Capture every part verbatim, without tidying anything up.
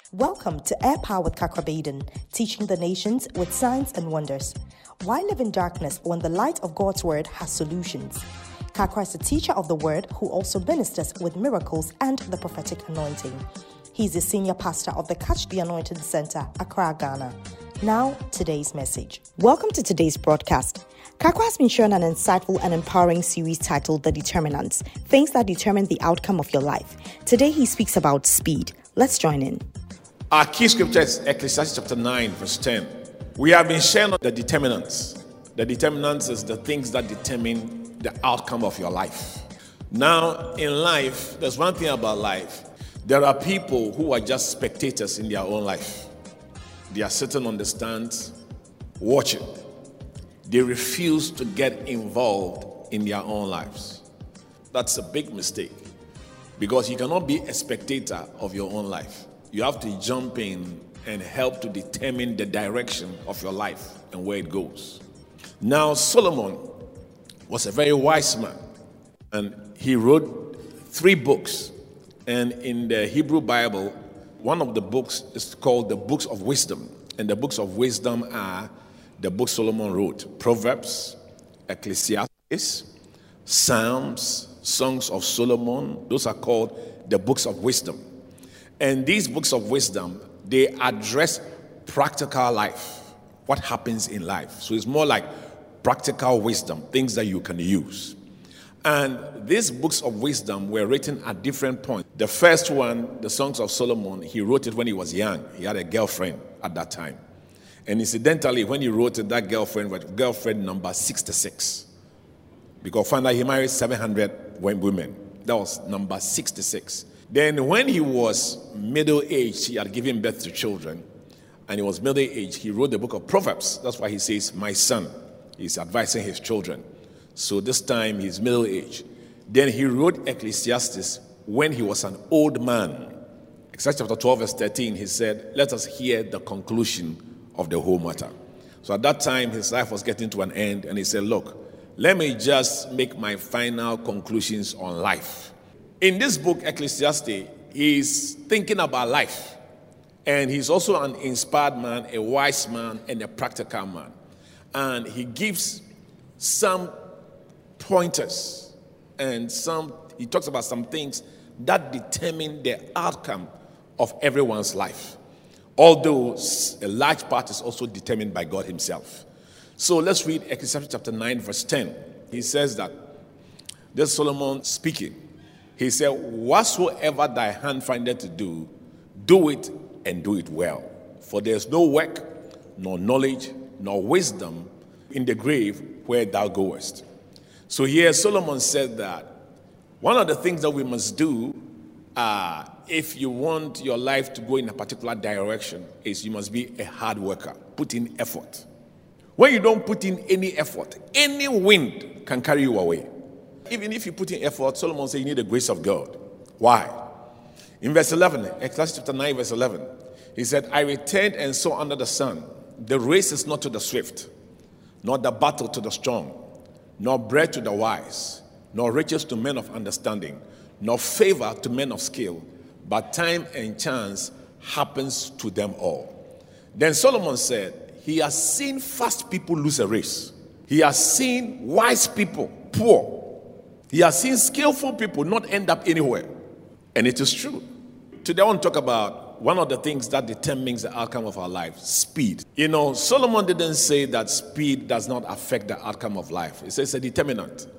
Welcome to Air Power with Kakra Baden, teaching the nations with signs and wonders. Why live in darkness when the light of God's word has solutions? Kakra is a teacher of the word who also ministers with miracles and the prophetic anointing. He's a senior pastor of the Catch the Anointing Center, Accra, Ghana. Now, today's message. Welcome to today's broadcast. Kakra has been sharing an insightful and empowering series titled The Determinants, things that determine the outcome of your life. Today he speaks about speed. Let's join in. Our key scripture is Ecclesiastes chapter nine, verse ten. We have been sharing on the determinants. The determinants is the things that determine the outcome of your life. Now, in life, there's one thing about life. There are people who are just spectators in their own life. They are sitting on the stands, watching. They refuse to get involved in their own lives. That's a big mistake, because you cannot be a spectator of your own life. You have to jump in and help to determine the direction of your life and where it goes. Now, Solomon was a very wise man, and he wrote three books. And in the Hebrew Bible, one of the books is called the Books of Wisdom. And the books of wisdom are the books Solomon wrote: Proverbs, Ecclesiastes, Psalms, Songs of Solomon. Those are called the books of wisdom. And these books of wisdom, they address practical life, what happens in life. So it's more like practical wisdom, things that you can use. And these books of wisdom were written at different points. The first one, the Songs of Solomon, he wrote it when he was young. He had a girlfriend at that time. And incidentally, when he wrote it, that girlfriend was girlfriend number sixty-six. Because finally he married seven hundred women. That was number sixty-six. Then when he was middle-aged, he had given birth to children, and he was middle-aged, he wrote the book of Proverbs. That's why he says, my son. He's advising his children. So this time he's middle-aged. Then he wrote Ecclesiastes when he was an old man. Ecclesiastes chapter twelve, verse thirteen, he said, let us hear the conclusion of the whole matter. So at that time, his life was getting to an end, and he said, look, let me just make my final conclusions on life. In this book, Ecclesiastes, he's thinking about life. And he's also an inspired man, a wise man, and a practical man. And he gives some pointers and some, he talks about some things that determine the outcome of everyone's life. Although a large part is also determined by God himself. So let's read Ecclesiastes chapter nine, verse ten. He says that, this is Solomon speaking. He said, whatsoever thy hand findeth to do, do it and do it well. For there is no work, nor knowledge, nor wisdom in the grave where thou goest. So here Solomon said that one of the things that we must do uh, if you want your life to go in a particular direction is you must be a hard worker. Put in effort. When you don't put in any effort, any wind can carry you away. Even if you put in effort, Solomon said you need the grace of God. Why? In verse eleven, Ecclesiastes chapter nine, verse eleven, he said, I returned and saw under the sun, the race is not to the swift, nor the battle to the strong, nor bread to the wise, nor riches to men of understanding, nor favor to men of skill, but time and chance happens to them all. Then Solomon said, he has seen fast people lose a race. He has seen wise people poor. He has seen skillful people not end up anywhere. And it is true. Today I want to talk about one of the things that determines the outcome of our life: speed. You know, Solomon didn't say that speed does not affect the outcome of life. He says it's a determinant.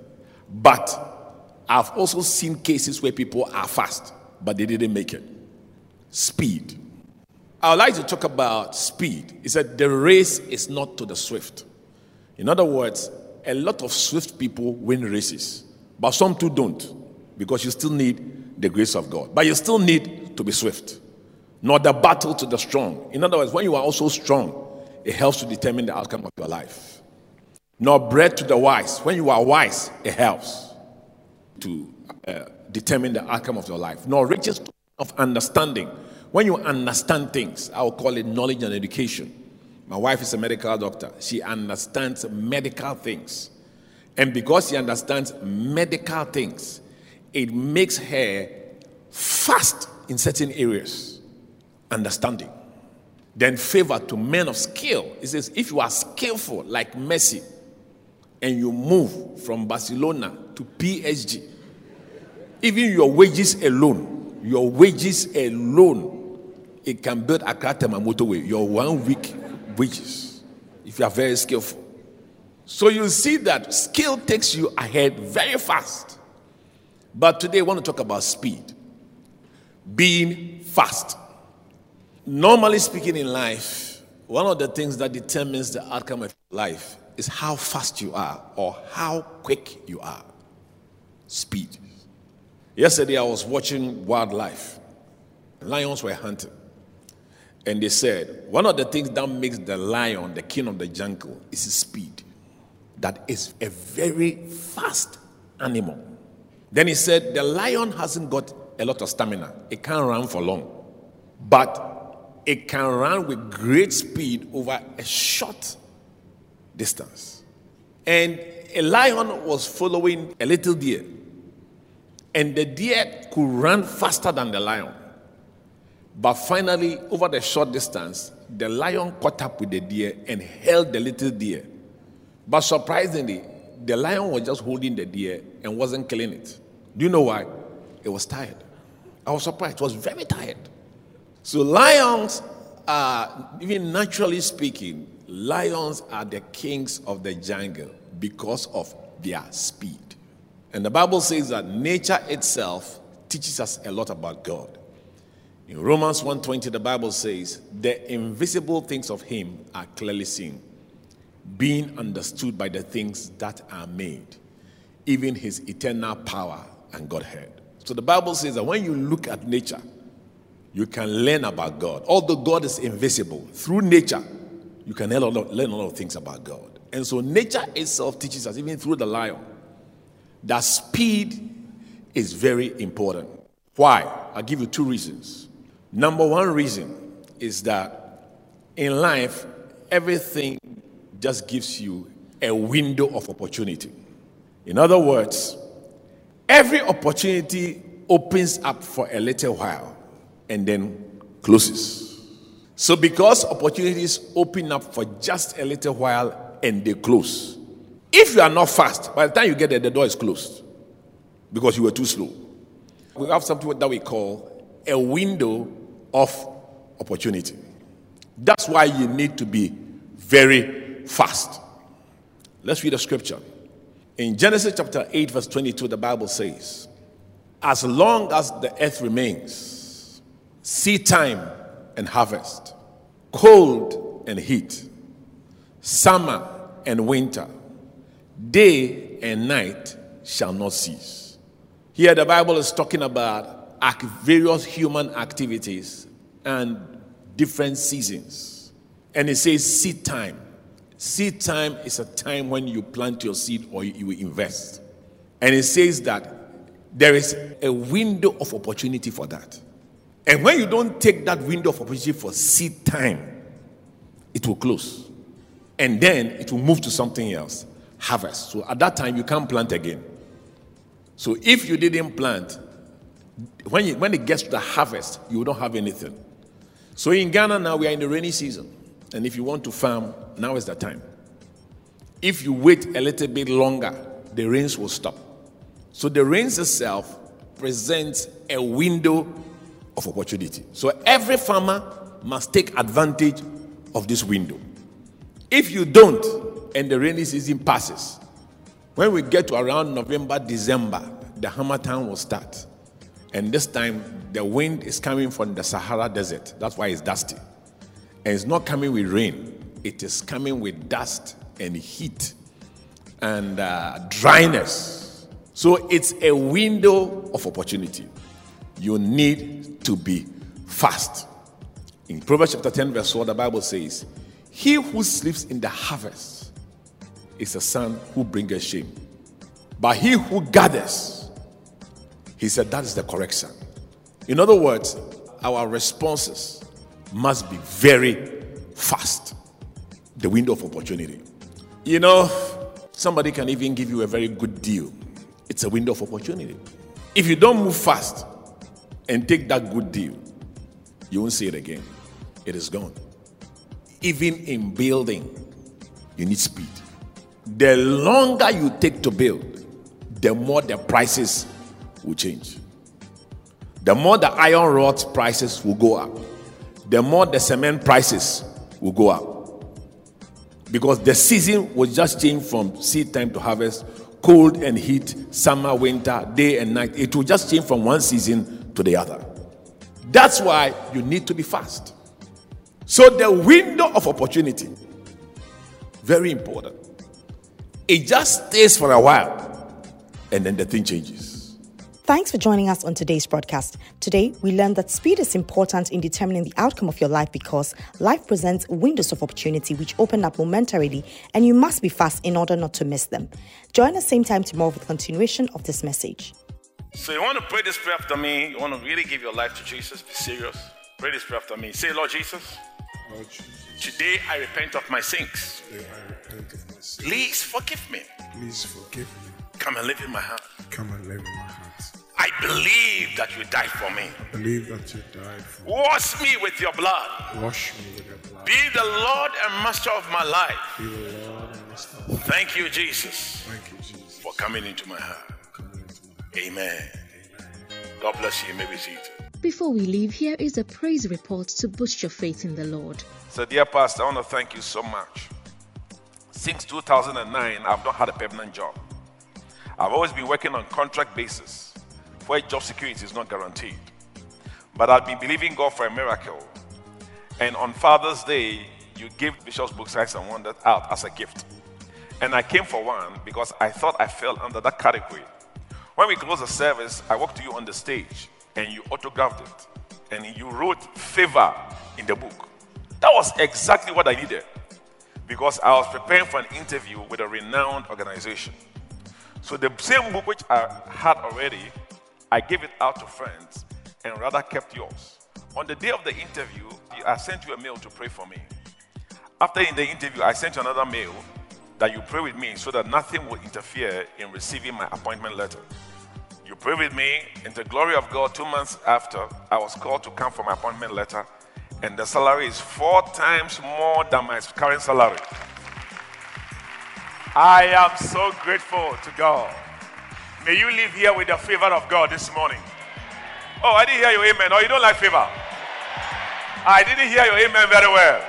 But I've also seen cases where people are fast, but they didn't make it. Speed. I would like to talk about speed. He said the race is not to the swift. In other words, a lot of swift people win races. But some too don't, because you still need the grace of God. But you still need to be swift. Not the battle to the strong. In other words, when you are also strong, it helps to determine the outcome of your life. Nor bread to the wise. When you are wise, it helps to uh, determine the outcome of your life. Nor riches of understanding. When you understand things, I will call it knowledge and education. My wife is a medical doctor. She understands medical things. And because she understands medical things, it makes her fast in certain areas. understanding. Then favor to men of skill. It says, if you are skillful like Messi, and you move from Barcelona to P S G, even your wages alone, your wages alone, it can build Accra Tema motorway, your one week wages, if you are very skillful. So you see that skill takes you ahead very fast. But today I want to talk about speed. Being fast. Normally speaking in life, one of the things that determines the outcome of life is how fast you are or how quick you are. Speed. Yesterday I was watching wildlife. Lions were hunting. And they said, one of the things that makes the lion the king of the jungle is his speed. That is a very fast animal. Then he said, the lion hasn't got a lot of stamina. It can't run for long. But it can run with great speed over a short distance. And a lion was following a little deer. And the deer could run faster than the lion. But finally, over the short distance, the lion caught up with the deer and held the little deer. But surprisingly, the lion was just holding the deer and wasn't killing it. Do you know why? It was tired. I was surprised. It was very tired. So lions are, even naturally speaking, lions are the kings of the jungle because of their speed. And the Bible says that nature itself teaches us a lot about God. In Romans one twenty, the Bible says, the invisible things of him are clearly seen, being understood by the things that are made, even his eternal power and Godhead. So the Bible says that when you look at nature, you can learn about God. Although God is invisible, through nature, you can learn a lot, learn a lot of things about God. And so nature itself teaches us, even through the lion, that speed is very important. Why? I'll give you two reasons. Number one reason is that in life, everything just gives you a window of opportunity. In other words, every opportunity opens up for a little while and then closes. So because opportunities open up for just a little while and they close, if you are not fast, by the time you get there, the door is closed because you were too slow. We have something that we call a window of opportunity. That's why you need to be very fast. Let's read the scripture. In Genesis chapter eight, verse twenty-two, the Bible says, as long as the earth remains, seed time and harvest, cold and heat, summer and winter, day and night shall not cease. Here the Bible is talking about various human activities and different seasons. And it says seed time. Seed time is a time when you plant your seed or you invest. And it says that there is a window of opportunity for that. And when you don't take that window of opportunity for seed time, it will close. And then it will move to something else, harvest. So at that time, you can't plant again. So if you didn't plant, when, you, when it gets to the harvest, you don't have anything. So in Ghana now, we are in the rainy season. And if you want to farm, now is the time. If you wait a little bit longer, the rains will stop. So the rains itself presents a window of opportunity. So every farmer must take advantage of this window. If you don't, and the rainy season passes, when we get to around November, December, the harmattan will start. And this time, the wind is coming from the Sahara Desert. That's why it's dusty. And it's not coming with rain. It is coming with dust and heat and uh, dryness. So it's a window of opportunity. You need to be fast. In Proverbs chapter ten, verse four, the Bible says, he who sleeps in the harvest is a son who bringeth shame. But he who gathers, he said, that is the correct son. In other words, our responses must be very fast. The window of opportunity. You know, somebody can even give you a very good deal. It's a window of opportunity. If you don't move fast and take that good deal, You won't see it again. It is gone. Even in building, you need speed. The longer you take to build, the more the prices will change. The more the iron rod prices will go up. The more the cement prices will go up. Because the season will just change from seed time to harvest, cold and heat, summer, winter, day and night. It will just change from one season to the other. That's why you need to be fast. So the window of opportunity, very important. It just stays for a while and then the thing changes. Thanks for joining us on today's broadcast. Today, we learned that speed is important in determining the outcome of your life because life presents windows of opportunity which open up momentarily, and you must be fast in order not to miss them. Join us same time tomorrow for the continuation of this message. So you want to pray this prayer after me? You want to really give your life to Jesus? Be serious. Pray this prayer after me. Say, Lord Jesus, Lord Jesus, today I repent of my sins. today I repent of my sins. Please forgive me. Please forgive me. Come and live in my heart. Come and live in my heart. I believe that you died for me. I believe that you died for me. Wash me with your blood. Wash me with your blood. Be the Lord and master of my life. Be the Lord and master. Thank you, Jesus, Thank you, Jesus, for coming into my heart. coming into my heart. Amen. Amen. God bless you. You may be seated. Before we leave, here is a praise report to boost your faith in the Lord. So, dear Pastor, I want to thank you so much. Since two thousand nine, I've not had a permanent job. I've always been working on contract basis, where job security is not guaranteed. But I've been believing God for a miracle. And on Father's Day, you gave Bishop's book Signs and Wonders out as a gift. And I came for one because I thought I fell under that category. When we closed the service, I walked to you on the stage and you autographed it. And you wrote favor in the book. That was exactly what I needed because I was preparing for an interview with a renowned organization. So the same book which I had already, I gave it out to friends and rather kept yours. On the day of the interview, I sent you a mail to pray for me. After in the interview, I sent you another mail that you pray with me so that nothing will interfere in receiving my appointment letter. You pray with me, in the glory of God, two months after, I was called to come for my appointment letter, and the salary is four times more than my current salary. I am so grateful to God. May you live here with the favor of God this morning. Oh, I didn't hear your amen. Oh, you don't like favor? I didn't hear your amen very well.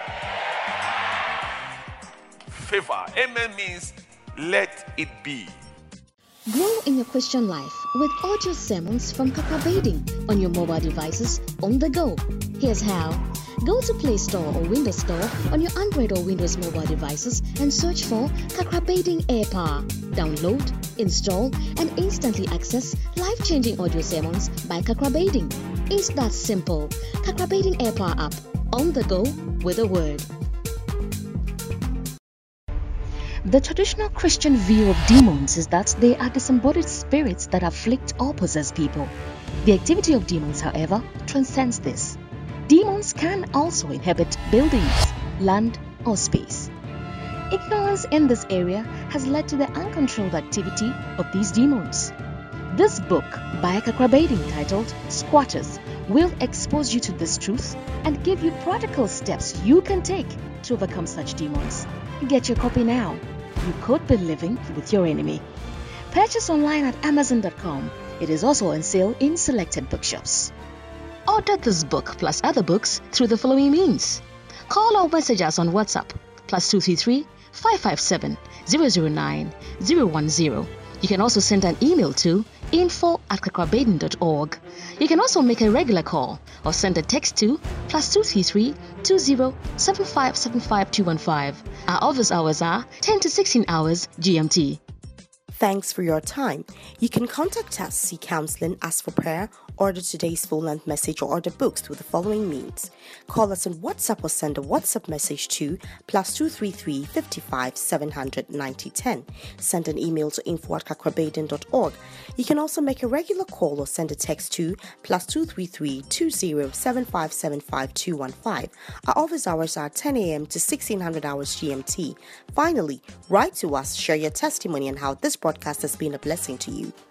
Favor. Amen means let it be. Grow in your Christian life with audio sermons from Kakrabading on your mobile devices on the go. Here's how. Go to Play Store or Windows Store on your Android or Windows mobile devices and search for Kakrabading AirPower. Download, install, and instantly access life-changing audio sermons by Kakrabading. It's that simple. Kakrabading AirPower app. On the go with a word. The traditional Christian view of demons is that they are disembodied spirits that afflict or possess people. The activity of demons, however, transcends this. Demons can also inhabit buildings, land, or space. Ignorance in this area has led to the uncontrolled activity of these demons. This book by Kakrabading titled Squatters will expose you to this truth and give you practical steps you can take to overcome such demons. Get your copy now. You could be living with your enemy. Purchase online at amazon dot com. It is also on sale in selected bookshops. Order this book plus other books through the following means. Call or message us on WhatsApp plus two three three, five five seven, zero zero nine, zero one zero. You can also send an email to info at kakrabading dot org. You can also make a regular call or send a text to plus two three three, two zero, seven five seven five two one five. Our office hours are ten to sixteen hours G M T. Thanks for your time. You can contact us, seek counseling, ask for prayer, order today's full-length message, or order books through the following means. Call us on WhatsApp or send a WhatsApp message to plus two three three, five five, seven hundred, ninety ten. Send an email to info at kakrabading dot org. You can also make a regular call or send a text to plus two three three, two zero, seven five seven five two one five. Our office hours are ten a.m. to sixteen hundred hours G M T. Finally, write to us, share your testimony and how this broadcast has been a blessing to you.